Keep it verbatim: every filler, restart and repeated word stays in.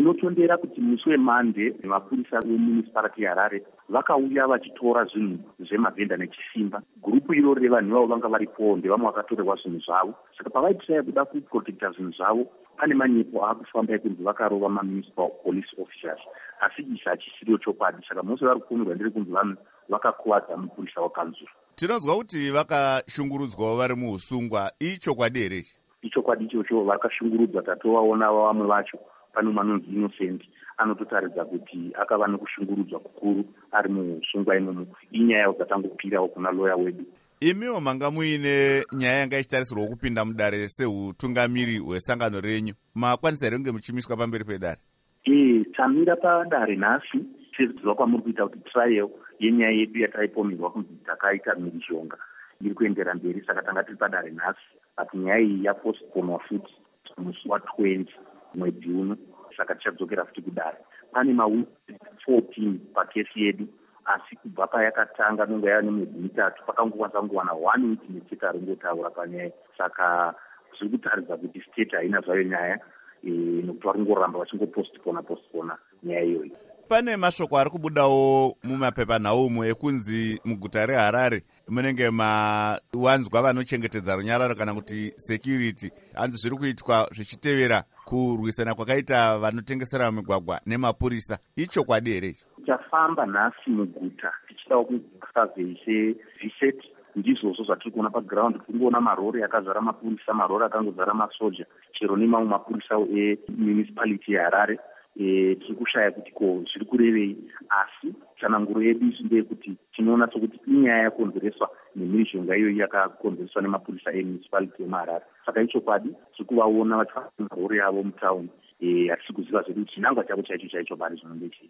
ndinotondera kuti musi wemande mapurisa vemunicipality yeHarare vakauya vachitora zvinhu zvemavhenda nechisimba. Gurupu iroro revanhu ivavo vanga varipo ndevamwe vakatorerwa zvinhu zvavo. Saka pavaitrai kuda kuprotecta zvinhu zvavo, pane manyepo akufamba ekunzi vakarova mamunicipal police officers, asi izvi hachisiriwo chokwadi. Saka mose vari kupomerwa ndiri kunzi vanhu vakakuvadza mupurisa wakanzuru. Tinonzwa kuti vakashungurudzwawo vari muusungwa. Ichokwadi here? Ichokwadi ichocho, vakashungurudzwa. Tatovaona vamwe vacho, pane manonzi Innocent anototaridza kuti akava nekushungurudzwa kukuru ari muusungwa imomo. Inyaya dzatangopirawo kuna loya wedu. Imiwo manga muine nyaya yanga ichitarisirwa kupinda mudare seutungamiri hwesangano renyu, makwanisa here kunge muchimiswa pamberi pedare? Eh, tamira padare nhasi seziva kwamuri kuita kuti trial yenyaya yedu yataipomerwa kunzi takaita mhirizhonga iri kuendera mberi. Saka tanga tiri padare nhasi, but nyaya iyi yapostponwa futi musi watwenty mwedzi uno. Saka tichadzokera futi kudare. Pane mawitness fourteen pakesi yedu, asi kubva payakatanga nonga yava nemwedzi mitatu pakangokwanisa kungowana one witness chete aringotaura panyaya. Saka zviri kutaridza kuti state haina zvayo nyaya, nokuti vari kungoramba vachingopostpona postpona nyaya iyoyi. Pane mashoko ari kubudawo mumapepanhau umwe ekunzi muguta reHarare munenge mawanzwa vanochengetedza runyararo kana kuti security, hanzi zviri kuitwa zvichitevera kurwisana kwakaita vanotengesera migwagwa nemapurisa. Ichokwadi here? Tichafamba nhasi muguta tichidawo kusurvey seviset. Ndizvozvo zvatiri kuona paground. Tiri kuona marori akazara mapurisa, marori akangozara masoja, chero nemamwe mapurisa emunicipality yeHarare. E, tiri kushaya kuti ko zviri kurevei, asi tsananguro yedu isu ndeyekuti tinoona sokuti inyaya yakonzereswa nemhirizhonga iyoyi yakakonzereswa nemapurisa emunicipality yeHarare. Saka ichokwadi tiri kuvaona vachifamba marori avo mutaundi. E, hatisi kuziva zvedu chinangwa chavo chaicho chaicho pari zvinonge chii.